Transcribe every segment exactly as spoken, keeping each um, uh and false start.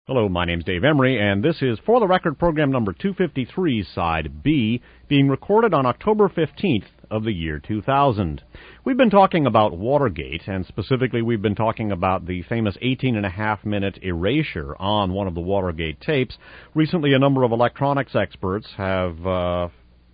Hello, my name's Dave Emery, and this is For the Record program number two fifty-three, Side B, being recorded on October fifteenth of the year two thousand. We've been talking about Watergate, and specifically we've been talking about the famous eighteen and a half minute erasure on one of the Watergate tapes. Recently, a number of electronics experts have uh,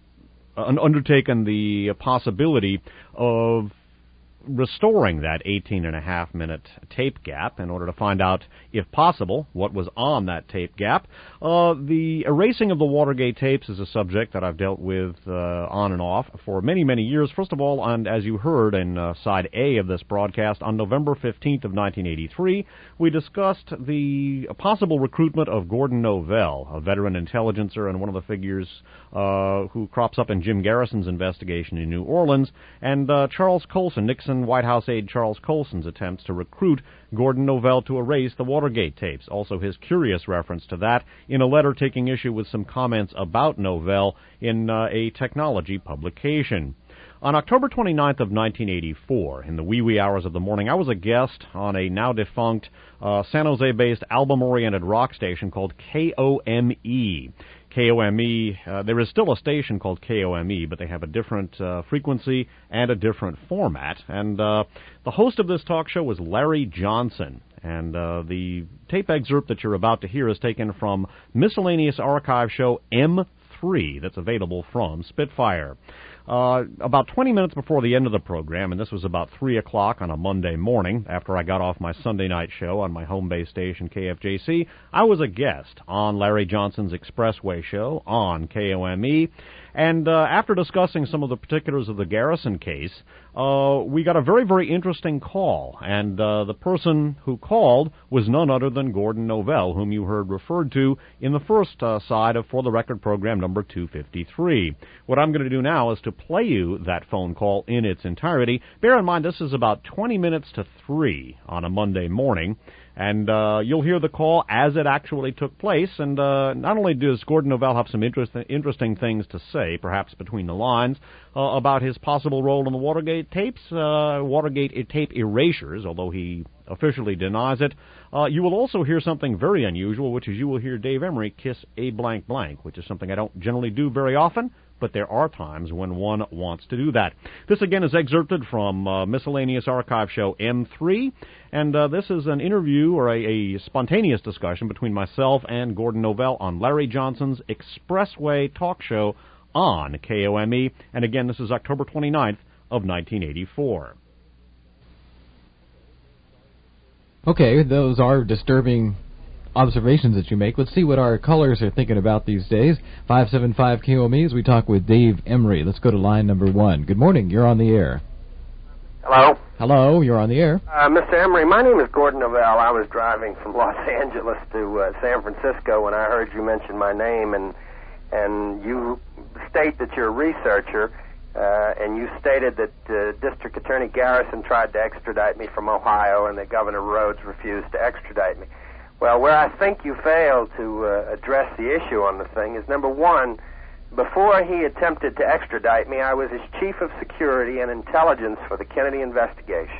undertaken the possibility of restoring that eighteen and a half minute tape gap in order to find out, if possible, what was on that tape gap. Uh, the erasing of the Watergate tapes is a subject that I've dealt with uh, on and off for many, many years. First of all, and as you heard in uh, Side A of this broadcast, on November fifteenth of nineteen eighty-three, we discussed the possible recruitment of Gordon Novell, a veteran intelligencer and one of the figures uh, who crops up in Jim Garrison's investigation in New Orleans, and uh, Charles Colson, Nixon White House aide Charles Colson's attempts to recruit Gordon Novell to erase the Watergate tapes. Also his curious reference to that in a letter taking issue with some comments about Novell in uh, a technology publication. On October twenty-ninth of nineteen eighty-four, in the wee wee hours of the morning, I was a guest on a now-defunct uh, San Jose-based album-oriented rock station called K O M E. K O M E, uh, there is still a station called K O M E, but they have a different uh, frequency and a different format. And uh, the host of this talk show was Larry Johnson. And uh, the tape excerpt that you're about to hear is taken from Miscellaneous Archive Show M three that's available from Spitfire. Uh, about twenty minutes before the end of the program, and this was about three o'clock on a Monday morning, after I got off my Sunday night show on my home base station, K F J C, I was a guest on Larry Johnson's Expressway show on K O M E, and uh, after discussing some of the particulars of the Garrison case, uh, we got a very, very interesting call, and uh, the person who called was none other than Gordon Novell, whom you heard referred to in the first uh, side of For the Record program number two fifty-three. What I'm going to do now is to play you that phone call in its entirety. Bear in mind, this is about twenty minutes to three on a Monday morning, and uh, you'll hear the call as it actually took place. And uh, not only does Gordon Novell have some interest, interesting things to say, perhaps between the lines, uh, about his possible role in the Watergate tapes, uh, Watergate tape erasures, although he officially denies it, uh, you will also hear something very unusual, which is you will hear Dave Emery kiss a blank blank, which is something I don't generally do very often, but there are times when one wants to do that. This, again, is excerpted from uh, Miscellaneous Archive Show M three, and uh, this is an interview or a, a spontaneous discussion between myself and Gordon Novell on Larry Johnson's Expressway talk show on K O M E, and again, this is October twenty-ninth of nineteen eighty-four. Okay, those are disturbing observations that you make. Let's see what our callers are thinking about these days. five seven five K O M E as we talk with Dave Emery. Let's go to line number one. Good morning. You're on the air. Hello. Hello. You're on the air. Uh, Mister Emery, my name is Gordon Novell. I was driving from Los Angeles to uh, San Francisco when I heard you mention my name, and and you state that you're a researcher, uh, and you stated that uh, District Attorney Garrison tried to extradite me from Ohio and that Governor Rhodes refused to extradite me. Well, where I think you failed to uh, address the issue on the thing is, number one, before he attempted to extradite me, I was his chief of security and intelligence for the Kennedy investigation.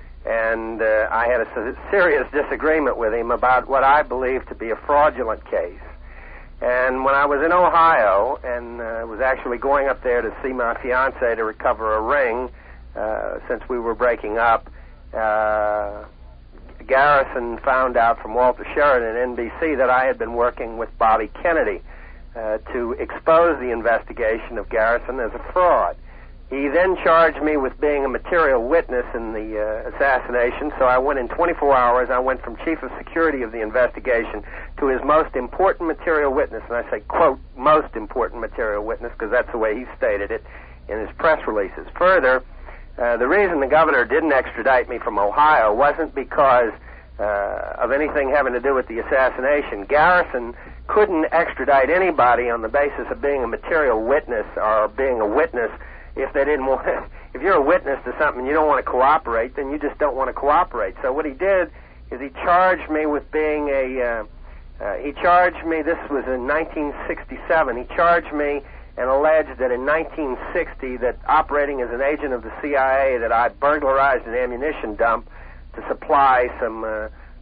And uh, I had a serious disagreement with him about what I believe to be a fraudulent case. And when I was in Ohio and uh, was actually going up there to see my fiancée to recover a ring, uh, since we were breaking up, uh... Garrison found out from Walter Sheridan at N B C that I had been working with Bobby Kennedy uh, to expose the investigation of Garrison as a fraud. He then charged me with being a material witness in the uh, assassination, so I went in twenty-four hours. I went from chief of security of the investigation to his most important material witness, and I say, quote, most important material witness, because that's the way he stated it in his press releases. Further, Uh, the reason the governor didn't extradite me from Ohio wasn't because uh, of anything having to do with the assassination. Garrison couldn't extradite anybody on the basis of being a material witness or being a witness if they didn't want to. If you're a witness to something and you don't want to cooperate, then you just don't want to cooperate. So what he did is he charged me with being a, uh, uh, he charged me, this was in nineteen sixty-seven, he charged me and alleged that in nineteen sixty that operating as an agent of the C I A that I burglarized an ammunition dump to supply some uh,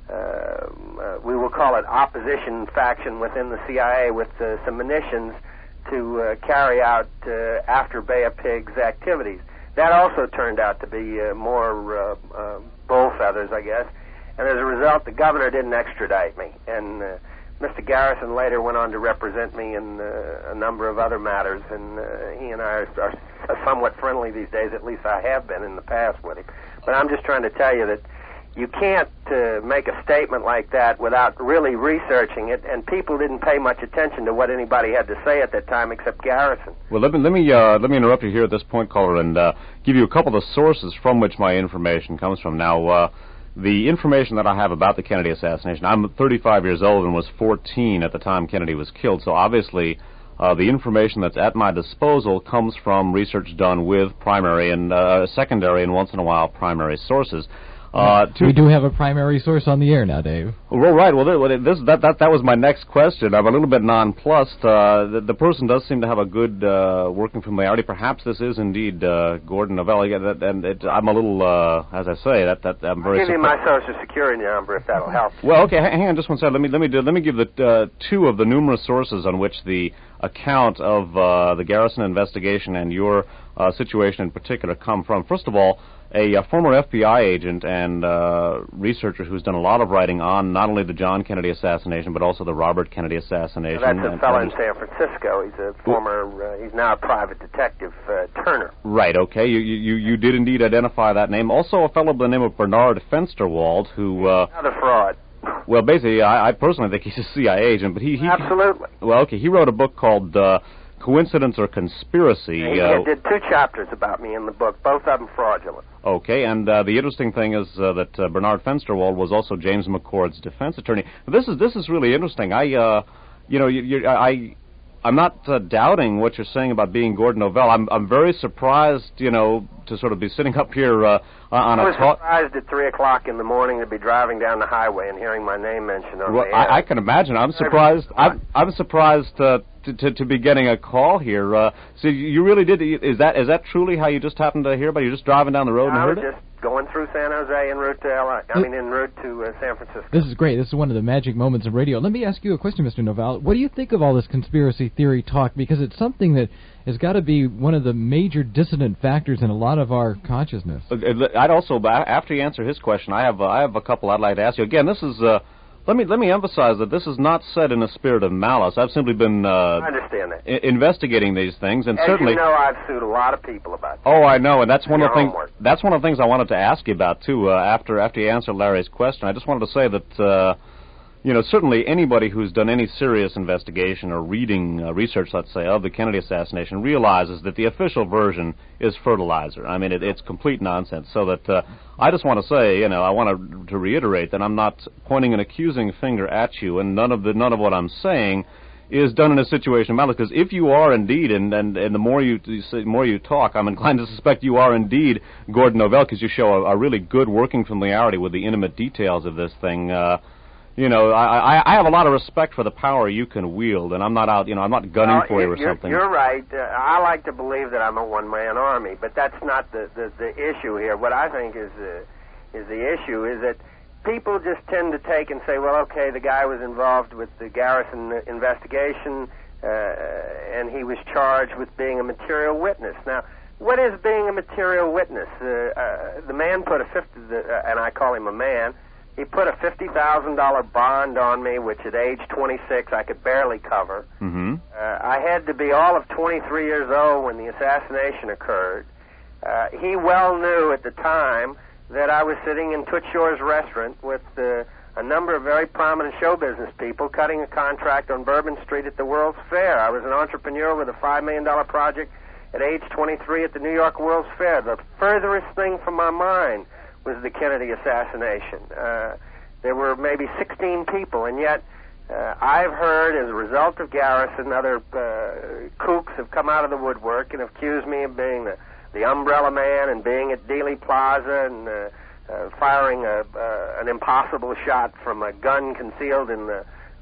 uh, we will call it opposition faction within the C I A with uh, some munitions to uh, carry out uh, after Bay of Pigs activities. That also turned out to be uh, more uh, uh, bull feathers, I guess. And as a result, the governor didn't extradite me. And uh, Mister Garrison later went on to represent me in uh, a number of other matters. And uh, he and I are, are somewhat friendly these days. At least I have been in the past with him. But I'm just trying to tell you that you can't uh, make a statement like that without really researching it, and people didn't pay much attention to what anybody had to say at that time except Garrison. Well, let me let me uh, let me interrupt you here at this point, caller, and uh, give you a couple of sources from which my information comes from. Now, uh, the information that I have about the Kennedy assassination, I'm thirty-five years old and was fourteen at the time Kennedy was killed, so obviously uh, the information that's at my disposal comes from research done with primary and uh, secondary and once in a while primary sources. Uh, we do have a primary source on the air now, Dave. Well, right. Well, this, that, that, that was my next question. I'm a little bit nonplussed. Uh, the, the person does seem to have a good uh, working familiarity. Perhaps this is indeed uh, Gordon Novell. Yeah, that, and it, I'm a little, uh, as I say, that, that I'm very. I'll give you my Social Security number if that'll help. Well, okay. Hang on just one second. Let me let me do, let me give the uh, two of the numerous sources on which the account of uh, the Garrison investigation and your uh, situation in particular come from. First of all, A, a former F B I agent and uh, researcher who's done a lot of writing on not only the John Kennedy assassination but also the Robert Kennedy assassination. Well, that's a fellow in San Francisco. He's a former. Uh, he's now a private detective, uh, Turner. Right. Okay. You you you did indeed identify that name. Also, a fellow by the name of Bernard Fensterwald, who uh, another fraud. Well, basically, I, I personally think he's a C I A agent, but he, he absolutely. Well, okay. He wrote a book called Uh, Coincidence or Conspiracy. He uh, did two chapters about me in the book, both of them fraudulent. Okay, and uh, the interesting thing is uh, that uh, Bernard Fensterwald was also James McCord's defense attorney. This is this is really interesting. I, uh, you know, you, you, I, I'm not uh, doubting what you're saying about being Gordon Novell. I'm I'm very surprised, you know, to sort of be sitting up here uh, on I a. I was ta- surprised at three o'clock in the morning to be driving down the highway and hearing my name mentioned on well, the air. I, I can imagine. I'm surprised. I'm I'm surprised. Uh, To, to, to be getting a call here. Uh, so you really did, is that is that truly how you just happened to hear about it? You're just driving down the road and I heard was it? just going through San Jose en route to L A, I mean en route to uh, San Francisco. This is great. This is one of the magic moments of radio. Let me ask you a question, Mister Novell. What do you think of all this conspiracy theory talk? Because it's something that has got to be one of the major dissonant factors in a lot of our consciousness. I'd also, after you answer his question, I have uh, I have a couple I'd like to ask you. Again, this is... Uh, Let me let me emphasize that this is not said in a spirit of malice. I've simply been uh, I understand that. I- investigating these things, and As certainly. you know, I've sued a lot of people about that. Oh, I know, and that's one of the things. Homework. That's one of the things I wanted to ask you about too. Uh, after after you answered Larry's question, I just wanted to say that. Uh, You know, certainly anybody who's done any serious investigation or reading uh, research, let's say, of the Kennedy assassination realizes that the official version is fertilizer. I mean, it, it's complete nonsense. So that uh, I just want to say, you know, I want to, to reiterate that I'm not pointing an accusing finger at you, and none of the none of what I'm saying is done in a situation of malice. Because if you are indeed, and, and, and the more you the more you talk, I'm inclined to suspect you are indeed Gordon Novell, because you show a, a really good working familiarity with the intimate details of this thing. Uh, You know, I, I I have a lot of respect for the power you can wield, and I'm not out, you know, I'm not gunning well, for you or you're, something. You're right. Uh, I like to believe that I'm a one-man army, but that's not the, the, the issue here. What I think is uh, is the issue is that people just tend to take and say, well, okay, the guy was involved with the Garrison investigation, uh, and he was charged with being a material witness. Now, what is being a material witness? Uh, uh, the man put a fifty, uh, and I call him a man. He put a fifty thousand dollar bond on me, which at age twenty-six I could barely cover. Mm-hmm. Uh, I had to be all of twenty-three years old when the assassination occurred. Uh, he well knew at the time that I was sitting in Toots Shor's restaurant with uh, a number of very prominent show business people cutting a contract on Bourbon Street at the World's Fair. I was an entrepreneur with a five million dollar project at age twenty-three at the New York World's Fair. The furthest thing from my mind was the Kennedy assassination. Uh, there were maybe sixteen people, and yet uh, I've heard, as a result of Garrison, other uh, kooks have come out of the woodwork and accused me of being the, the umbrella man and being at Dealey Plaza and uh, uh, firing a, uh, an impossible shot from a gun concealed in the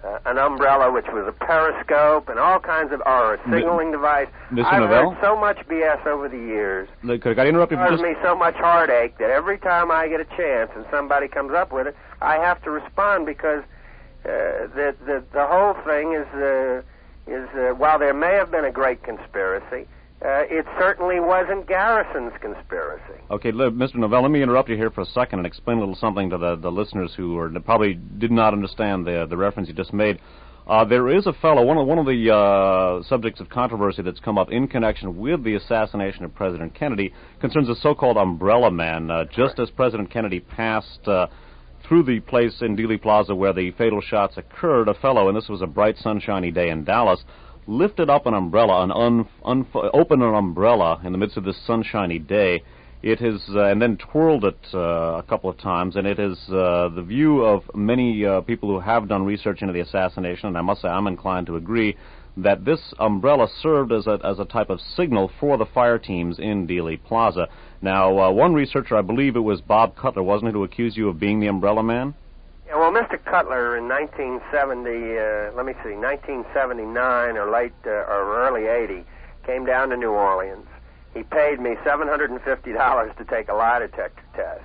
uh, an umbrella which was a periscope and all kinds of, or a signaling M- device. Mister I've Novell? heard so much B S over the years. Look, could I interrupt you? It Just... causes me so much heartache that every time I get a chance and somebody comes up with it, I have to respond because uh, the, the the whole thing is uh, is uh, while there may have been a great conspiracy, uh, it certainly wasn't Garrison's conspiracy. Okay, Mister Novell, let me interrupt you here for a second and explain a little something to the, the listeners who are, probably did not understand the the reference you just made. Uh, there is a fellow, one of one of the uh, subjects of controversy that's come up in connection with the assassination of President Kennedy concerns the so-called Umbrella Man. Uh, just as President Kennedy passed uh, through the place in Dealey Plaza where the fatal shots occurred, a fellow, and this was a bright, sunshiny day in Dallas, lifted up an umbrella, an un, un, opened an umbrella in the midst of this sunshiny day. It has, uh, and then twirled it uh, a couple of times, and it is uh, the view of many uh, people who have done research into the assassination, and I must say I'm inclined to agree, that this umbrella served as a, as a type of signal for the fire teams in Dealey Plaza. Now, uh, one researcher, I believe it was Bob Cutler, wasn't it, who accused you of being the Umbrella Man? Yeah, well, Mister Cutler in nineteen seventy, uh, let me see, nineteen seventy-nine or late uh, or early eighty, came down to New Orleans. He paid me seven hundred fifty dollars to take a lie detector test.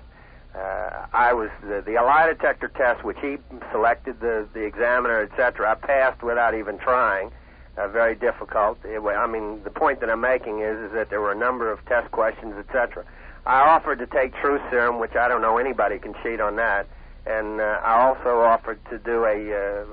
Uh, I was the, the lie detector test, which he selected the, the examiner, et cetera. I passed without even trying. Uh, very difficult. It, I mean, the point that I'm making is, is that there were a number of test questions, et cetera. I offered to take truth serum, which I don't know anybody can cheat on that. And uh, I also offered to do a,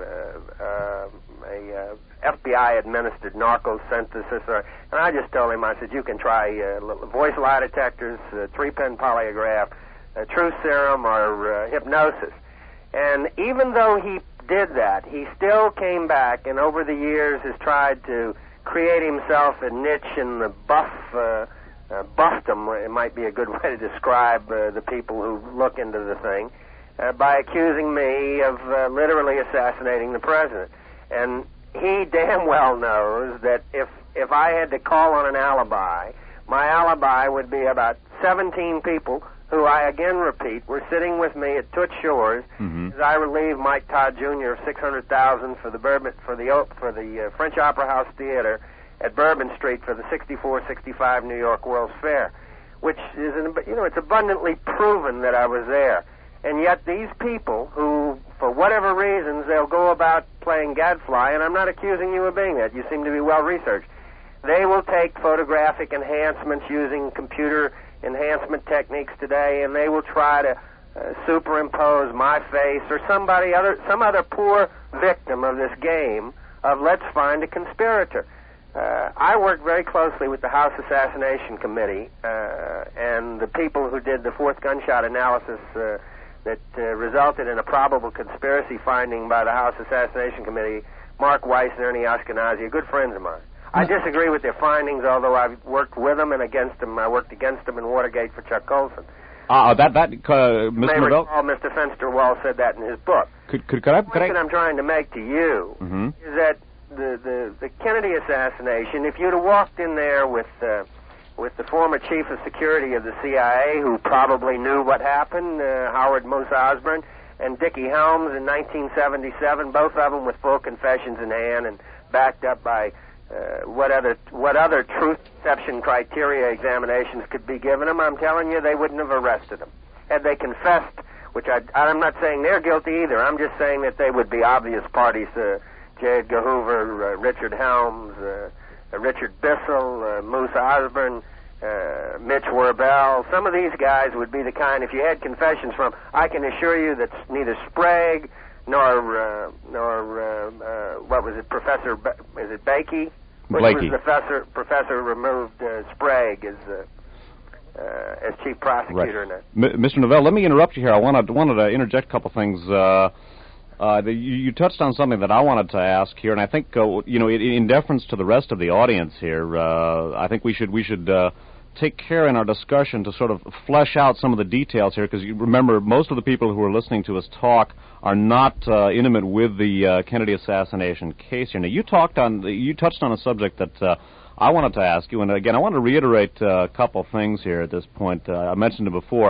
uh, uh, a uh, F B I-administered narco synthesis. Uh, and I just told him, I said, you can try uh, voice lie detectors, uh, three-pin polygraph, uh, truth serum, or uh, hypnosis. And even though he did that, he still came back and over the years has tried to create himself a niche in the buff, uh, uh, buffdom, it might be a good way to describe uh, the people who look into the thing, uh, by accusing me of uh, literally assassinating the president. And he damn well knows that if if I had to call on an alibi, my alibi would be about seventeen people who, I again repeat, were sitting with me at Toots Shores mm-hmm. as I relieved Mike Todd Junior of six hundred thousand dollars for the Bourbon for the for the uh, French Opera House Theater at Bourbon Street for the sixty-four sixty-five New York World's Fair, which is an, you know it's abundantly proven that I was there. And yet these people who, for whatever reasons, they'll go about playing gadfly, and I'm not accusing you of being that. You seem to be well-researched. They will take photographic enhancements using computer enhancement techniques today, and they will try to uh, superimpose my face or somebody other, some other poor victim of this game of let's find a conspirator. Uh, I worked very closely with the House Assassination Committee uh, and the people who did the fourth gunshot analysis uh, that uh, resulted in a probable conspiracy finding by the House Assassination Committee, Mark Weiss and Ernie Ashkenazi, are good friends of mine. I disagree with their findings, although I've worked with them and against them. I worked against them in Watergate for Chuck Colson. Ah, uh, that, that, uh, Mister You may Novell? recall Mister Fenster-Wall said that in his book. Could, could, could I... The could point I... that I'm trying to make to you mm-hmm. is that the, the, the Kennedy assassination, if you'd have walked in there with... Uh, with the former chief of security of the C I A, who probably knew what happened, uh, Howard Moose Osborne, and Dickie Helms in nineteen seventy-seven, both of them with full confessions in hand and backed up by uh, what other what other truth deception criteria examinations could be given them, I'm telling you, they wouldn't have arrested them. Had they confessed, which I, I'm not saying they're guilty either, I'm just saying that they would be obvious parties, uh, J. Edgar Hoover, uh, Richard Helms, uh, Uh, Richard Bissell, uh, Moose Osborne, uh, Mitch Werbel. Some of these guys would be the kind, if you had confessions from, I can assure you that neither Sprague nor, uh, nor uh, uh, what was it, Professor, ba- is it Bakey? Which Blakey. was the professor, professor removed uh, Sprague as, uh, uh, as chief prosecutor. Right. In that. M- Mister Novell, let me interrupt you here. I wanted, wanted to interject a couple things. Uh, Uh, the, you, you touched on something that I wanted to ask here, and I think uh, you know, in, in deference to the rest of the audience here, uh, I think we should we should uh, take care in our discussion to sort of flesh out some of the details here, because you remember most of the people who are listening to us talk are not uh, intimate with the uh, Kennedy assassination case here. Now, you talked on the, you touched on a subject that uh, I wanted to ask you, and again, I want to reiterate uh, a couple things here at this point. Uh, I mentioned it before.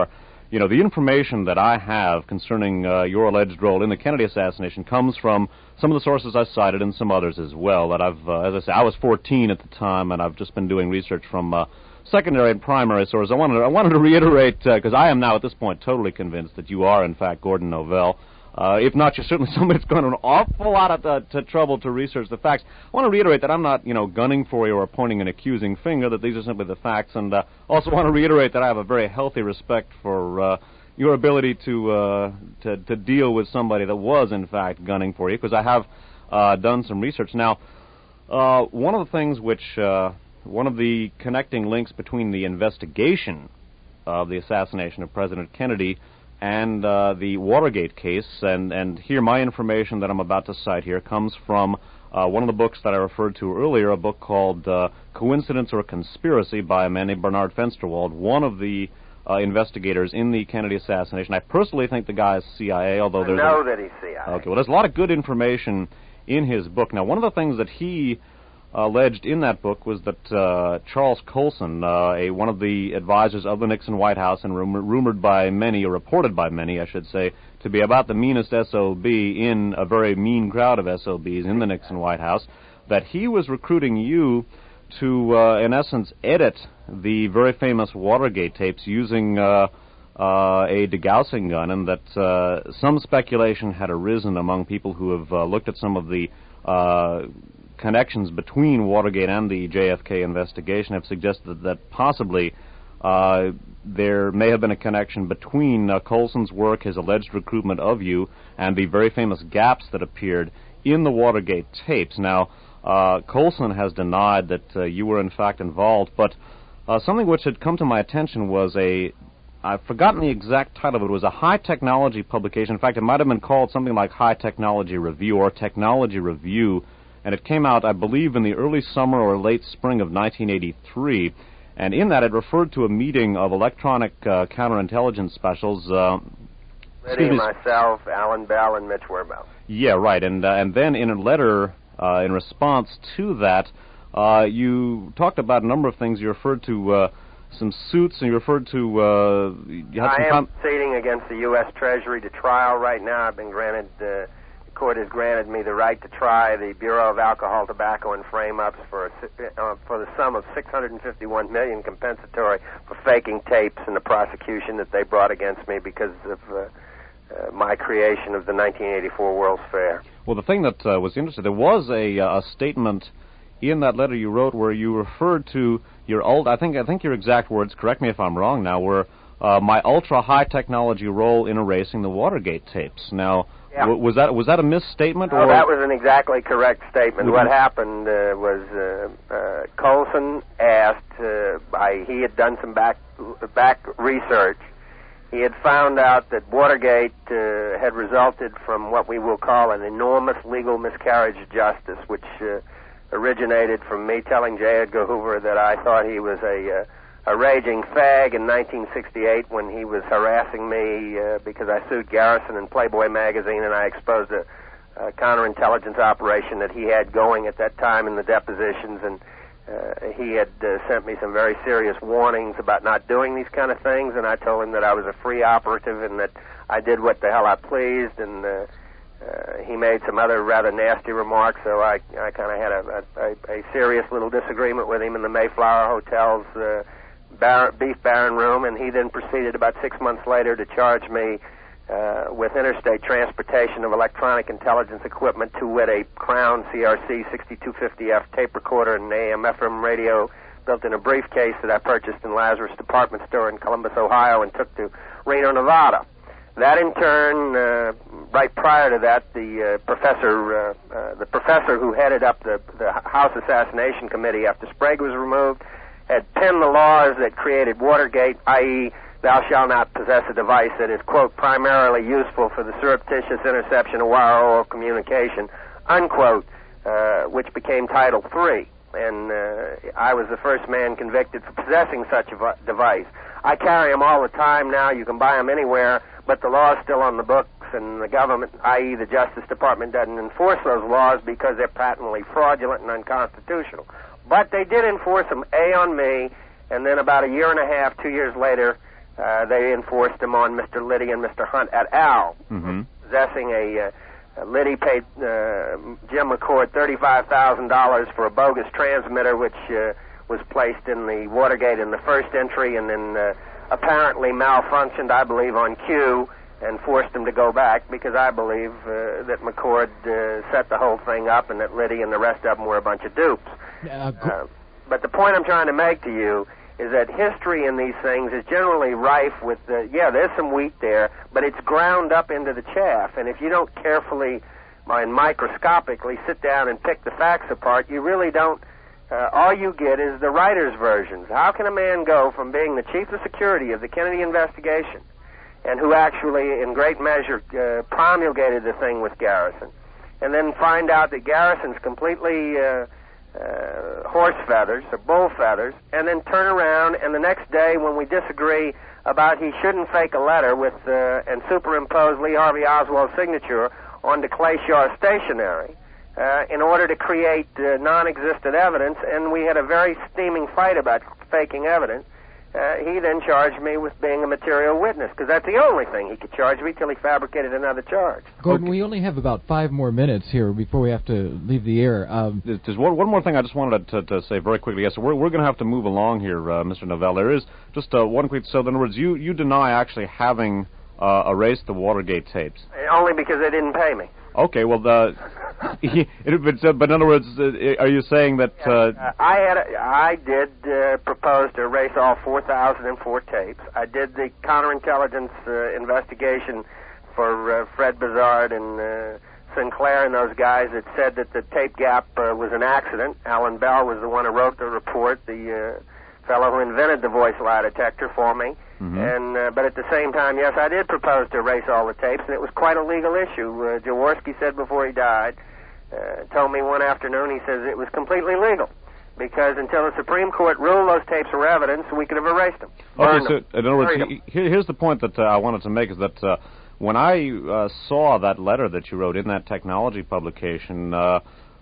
you know, the information that I have concerning uh, your alleged role in the Kennedy assassination comes from some of the sources I cited and some others as well. That I've, uh, as I say, I was fourteen at the time, and I've just been doing research from uh, secondary and primary sources. I wanted to, I wanted to reiterate, because uh, I am now at this point totally convinced that you are, in fact, Gordon Novell. Uh, if not, you're certainly somebody that's going to an awful lot of uh, to trouble to research the facts. I want to reiterate that I'm not, you know, gunning for you or pointing an accusing finger, that these are simply the facts, and uh, also want to reiterate that I have a very healthy respect for uh, your ability to, uh, to to deal with somebody that was, in fact, gunning for you, because I have uh, done some research. Now, uh, one of the things which, uh, one of the connecting links between the investigation of the assassination of President Kennedy and uh, the Watergate case, and, and here my information that I'm about to cite here comes from uh, one of the books that I referred to earlier, a book called uh, Coincidence or Conspiracy by a man named Bernard Fensterwald, one of the uh, investigators in the Kennedy assassination. I personally think the guy is C I A, although I there's... know a, that he's C I A. Okay, well, there's a lot of good information in his book. Now, one of the things that he alleged in that book was that uh, Charles Colson, uh, a one of the advisors of the Nixon White House, and rumor, rumored by many, or reported by many, I should say, to be about the meanest S O B in a very mean crowd of S O Bs in the Nixon White House, that he was recruiting you to, uh, in essence, edit the very famous Watergate tapes using uh, uh, a degaussing gun, and that uh, some speculation had arisen among people who have uh, looked at some of the uh, connections between Watergate and the J F K investigation, have suggested that possibly uh, there may have been a connection between uh, Colson's work, his alleged recruitment of you, and the very famous gaps that appeared in the Watergate tapes. Now, uh, Colson has denied that uh, you were in fact involved, but uh, something which had come to my attention was a, I've forgotten the exact title of it, it was a high technology publication. In fact, it might have been called something like High Technology Review or Technology Review, and it came out, I believe, in the early summer or late spring of nineteen eighty-three. And in that, it referred to a meeting of electronic uh, counterintelligence specials. Uh, Liddy, myself, Alan Bell, and Mitch Werbel. Yeah, right. And uh, and then in a letter uh, in response to that, uh, you talked about a number of things. You referred to uh, some suits, and you referred to... Uh, you had I some am com- proceeding against the U S Treasury to trial right now. I've been granted... Uh, The court has granted me the right to try the Bureau of Alcohol, Tobacco, and Frame-Ups for a, uh, for the sum of six hundred fifty-one million dollars compensatory for faking tapes and the prosecution that they brought against me because of uh, uh, my creation of the nineteen eighty-four World's Fair. Well, the thing that uh, was interesting, there was a, uh, a statement in that letter you wrote where you referred to your old, I think I think your exact words, correct me if I'm wrong now, were uh, my ultra-high technology role in erasing the Watergate tapes. Now, yeah. w- was that was that a misstatement? No, or that was an exactly correct statement. Would what you... happened uh, was uh, uh, Colson asked, uh, by, he had done some back, back research. He had found out that Watergate uh, had resulted from what we will call an enormous legal miscarriage of justice, which uh, originated from me telling J. Edgar Hoover that I thought he was a, uh, a raging fag in nineteen sixty-eight when he was harassing me uh, because I sued Garrison and Playboy magazine, and I exposed a, a counterintelligence operation that he had going at that time in the depositions, and Uh, he had uh, sent me some very serious warnings about not doing these kind of things, and I told him that I was a free operative and that I did what the hell I pleased, and uh, uh, he made some other rather nasty remarks, so I, I kind of had a, a, a serious little disagreement with him in the Mayflower Hotel's uh, bar- beef baron room, and he then proceeded about six months later to charge me Uh, with interstate transportation of electronic intelligence equipment, to wit a Crown C R C sixty-two fifty F tape recorder and an A M F M radio built in a briefcase that I purchased in Lazarus Department Store in Columbus, Ohio, and took to Reno, Nevada. That in turn, uh, right prior to that, the uh, professor, uh, uh, the professor who headed up the, the House Assassination Committee after Sprague was removed, had penned the laws that created Watergate, that is, thou shalt not possess a device that is, quote, primarily useful for the surreptitious interception of wire or communication, unquote, uh, which became Title three. And uh, I was the first man convicted for possessing such a device. I carry them all the time now. You can buy them anywhere, but the law is still on the books, and the government, that is the Justice Department, doesn't enforce those laws because they're patently fraudulent and unconstitutional. But they did enforce them, A, on me, and then about a year and a half, two years later, uh, they enforced them on Mister Liddy and Mister Hunt et al. Mm-hmm. Possessing a, uh, Liddy paid uh, Jim McCord thirty-five thousand dollars for a bogus transmitter, which uh, was placed in the Watergate in the first entry, and then uh, apparently malfunctioned, I believe, on cue, and forced him to go back, because I believe uh, that McCord uh, set the whole thing up and that Liddy and the rest of them were a bunch of dupes. Uh, uh, but the point I'm trying to make to you is that history in these things is generally rife with, uh, yeah, there's some wheat there, but it's ground up into the chaff, and if you don't carefully and microscopically sit down and pick the facts apart, you really don't. Uh, all you get is the writer's versions. How can a man go from being the chief of security of the Kennedy investigation, and who actually, in great measure, uh, promulgated the thing with Garrison, and then find out that Garrison's completely uh, uh, horse feathers or bull feathers, and then turn around and the next day, when we disagree about he shouldn't fake a letter with uh, and superimpose Lee Harvey Oswald's signature onto Clay Shaw's stationery, Uh, in order to create uh, non-existent evidence, and we had a very steaming fight about faking evidence. Uh, he then charged me with being a material witness, because that's the only thing he could charge me till he fabricated another charge. Gordon, Okay. we only have about five more minutes here before we have to leave the air. Um, There's there's one, one more thing I just wanted to, to say very quickly. Yes, so we're, we're going to have to move along here, uh, Mister Novell. There is just uh, one quick... So, in other words, you, you deny actually having uh, erased the Watergate tapes. Only because they didn't pay me. Okay, well, uh, it, but, but in other words, uh, are you saying that... Uh, uh, I had, a, I did uh, propose to erase all four thousand four tapes. I did the counterintelligence uh, investigation for uh, Fred Bizard and uh, Sinclair and those guys that said that the tape gap uh, was an accident. Alan Bell was the one who wrote the report, the uh, fellow who invented the voice lie detector for me. Mm-hmm. And uh, but at the same time, yes, I did propose to erase all the tapes, and it was quite a legal issue. Uh, Jaworski said before he died, uh, told me one afternoon, he says it was completely legal, because until the Supreme Court ruled those tapes were evidence, we could have erased them. Okay, so in other words, he, here's the point that uh, I wanted to make, is that uh, when I uh, saw that letter that you wrote in that technology publication, uh,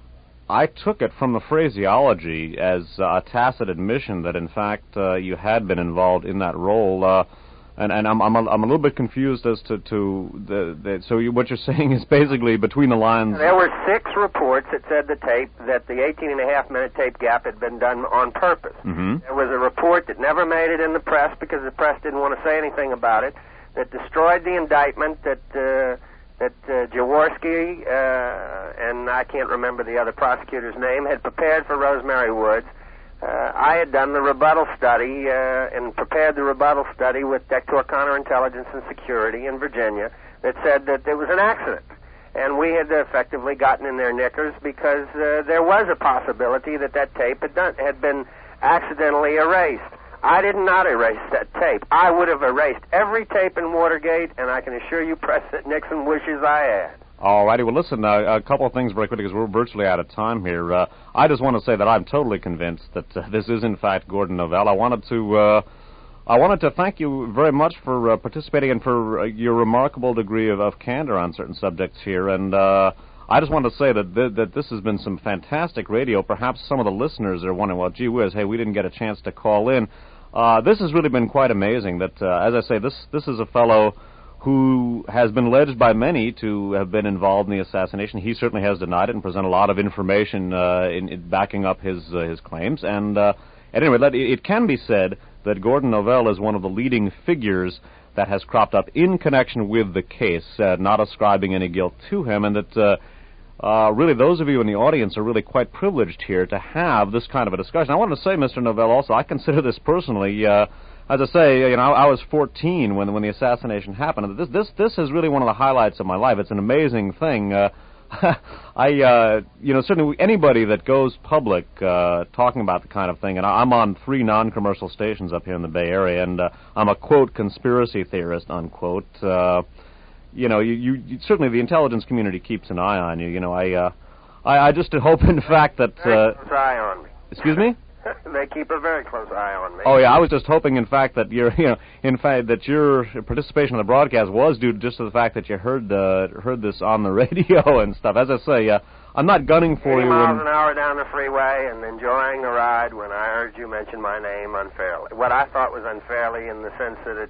I took it from the phraseology as uh, a tacit admission that, in fact, uh, you had been involved in that role, uh, and, and I'm, I'm, a, I'm a little bit confused as to, to the, the... So you, what you're saying is basically between the lines... There were six reports that said the tape, that the eighteen and a half minute tape gap had been done on purpose. Mm-hmm. There was a report that never made it in the press because the press didn't want to say anything about it, that destroyed the indictment, that... Uh, that uh, Jaworski, uh, and I can't remember the other prosecutor's name, had prepared for Rosemary Woods. Uh, I had done the rebuttal study uh, and prepared the rebuttal study with Dector Counterintelligence and Security in Virginia that said that it was an accident. And we had effectively gotten in their knickers because uh, there was a possibility that that tape had, done, had been accidentally erased. I did not erase that tape. I would have erased every tape in Watergate, and I can assure you, President Nixon wishes I had. All righty. Well, listen, uh, a couple of things very quickly, because we're virtually out of time here. Uh, I just want to say that I'm totally convinced that uh, this is, in fact, Gordon Novell. I wanted to... Uh, I wanted to thank you very much for uh, participating and for uh, your remarkable degree of, of candor on certain subjects here, and... Uh, I just wanted to say that th- that this has been some fantastic radio. Perhaps some of the listeners are wondering, well, gee whiz, hey, we didn't get a chance to call in. Uh, this has really been quite amazing. That, uh, as I say, this this is a fellow who has been alleged by many to have been involved in the assassination. He certainly has denied it and presented a lot of information uh, in, in backing up his uh, his claims. And uh, at any rate, it, it can be said that Gordon Novell is one of the leading figures that has cropped up in connection with the case, uh, not ascribing any guilt to him, and that... Uh, Uh, really, those of you in the audience are really quite privileged here to have this kind of a discussion. I wanted to say, Mister Novell, also, I consider this personally, uh, as I say, you know, I, I was fourteen when when the assassination happened. This this this is really one of the highlights of my life. It's an amazing thing. Uh, I, uh, you know, certainly anybody that goes public uh, talking about the kind of thing, and I, I'm on three non-commercial stations up here in the Bay Area, and uh, I'm a, quote, conspiracy theorist, unquote. Uh, You know, you, you, you certainly the intelligence community keeps an eye on you. You know, I, uh, I, I just hope, in fact, that. Very uh, close eye on me. Excuse me? They keep a very close eye on me. Oh yeah, I was just hoping, in fact, that your, you know, in fact, that your participation in the broadcast was due just to the fact that you heard the heard this on the radio and stuff. As I say, uh, I'm not gunning for eighty you. miles and, an hour down the freeway and enjoying the ride when I heard you mention my name unfairly. What I thought was unfairly in the sense that it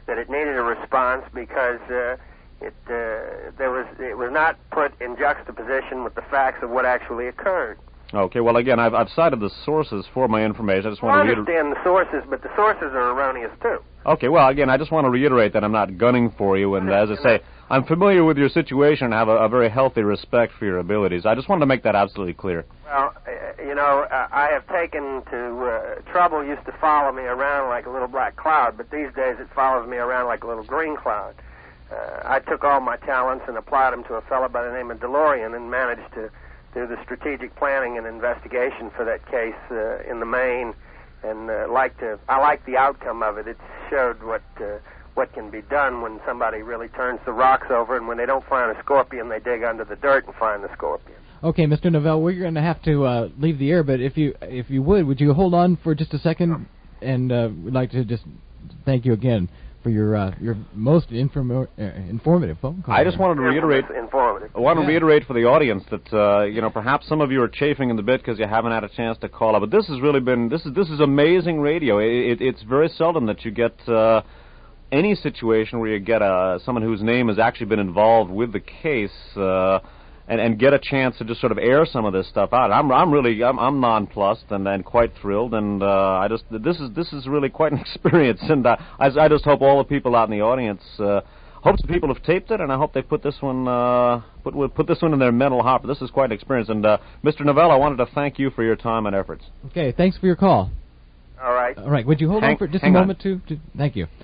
that it needed a response because uh, it uh, there was it was not put in juxtaposition with the facts of what actually occurred. Okay, well, again, I've, I've cited the sources for my information. I just want well, to I understand the sources, but the sources are erroneous, too. Okay, well, again, I just want to reiterate that I'm not gunning for you, and as I say, I'm familiar with your situation and have a, a very healthy respect for your abilities. I just wanted to make that absolutely clear. Well, uh, you know, uh, I have taken to, uh, trouble used to follow me around like a little black cloud, but these days it follows me around like a little green cloud. Uh, I took all my talents and applied them to a fellow by the name of DeLorean and managed to do the strategic planning and investigation for that case uh, in the main, and uh, like to I like the outcome of it. It showed what uh, what can be done when somebody really turns the rocks over, and when they don't find a scorpion, they dig under the dirt and find the scorpion. Okay, Mister Novell, we're going to have to uh, leave the air, but if you if you would, would you hold on for just a second? And uh, we'd like to just thank you again for your uh, your most inform- uh, informative phone call. I just wanted to reiterate. Informative. I want to yeah. reiterate for the audience that uh, you know perhaps some of you are chafing in the bit because you haven't had a chance to call up. But this has really been this is this is amazing radio. It, it, it's very seldom that you get uh, any situation where you get uh, someone whose name has actually been involved with the case. Uh, And, and get a chance to just sort of air some of this stuff out. I'm I'm really I'm, I'm nonplussed and, and quite thrilled, and uh, I just this is this is really quite an experience, and uh, I I just hope all the people out in the audience, uh, hope the people have taped it, and I hope they put this one uh, put put this one in their mental hopper. This is quite an experience, and uh, Mister Novell, I wanted to thank you for your time and efforts. Okay, thanks for your call. All right. All right, would you hold hang, on for just a on. moment to, to thank you.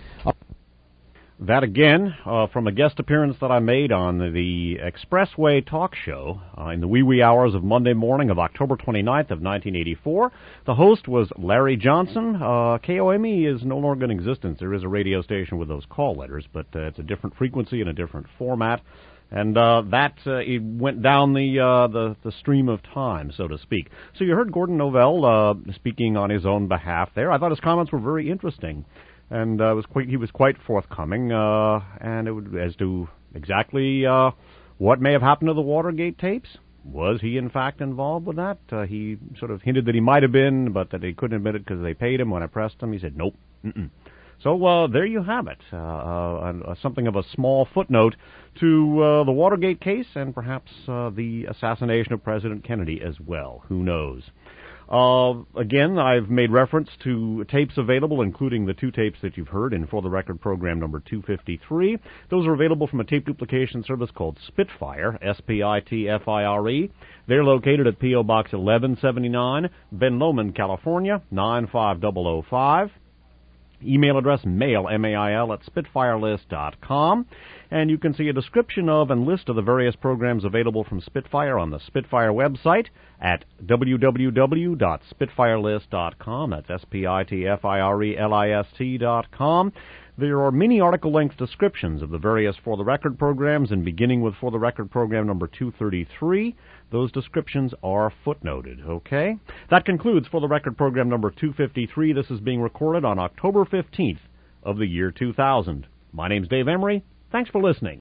That again, uh, from a guest appearance that I made on the Expressway Talk Show uh, in the wee wee hours of Monday morning of October twenty-ninth of nineteen eighty-four. The host was Larry Johnson. Uh, K O M E is no longer in existence. There is a radio station with those call letters, but uh, it's a different frequency and a different format. And uh, that uh, it went down the, uh, the the stream of time, so to speak. So you heard Gordon Novell uh, speaking on his own behalf there. I thought his comments were very interesting. And uh, was quite, he was quite forthcoming, uh, and it would, as to exactly uh, what may have happened to the Watergate tapes. Was he, in fact, involved with that? Uh, he sort of hinted that he might have been, but that he couldn't admit it because they paid him. When I pressed him, he said, nope. Mm-mm. So uh, there you have it, uh, uh, something of a small footnote to uh, the Watergate case and perhaps uh, the assassination of President Kennedy as well. Who knows? Uh, again, I've made reference to tapes available, including the two tapes that you've heard in For the Record program number two fifty-three. Those are available from a tape duplication service called Spitfire, S P I T F I R E. They're located at P O. Box eleven seventy-nine, Ben Lomond, California, nine five zero zero five. Email address mail, M A I L, at spitfirelist dot com. And you can see a description of and list of the various programs available from Spitfire on the Spitfire website at w w w dot spitfirelist dot com. That's S P I T F I R E L I S T dot com. There are many article-length descriptions of the various For the Record programs, and beginning with For the Record program number two thirty-three, those descriptions are footnoted, okay? That concludes For the Record program number two fifty-three. This is being recorded on October fifteenth of the year two thousand. My name's Dave Emery. Thanks for listening.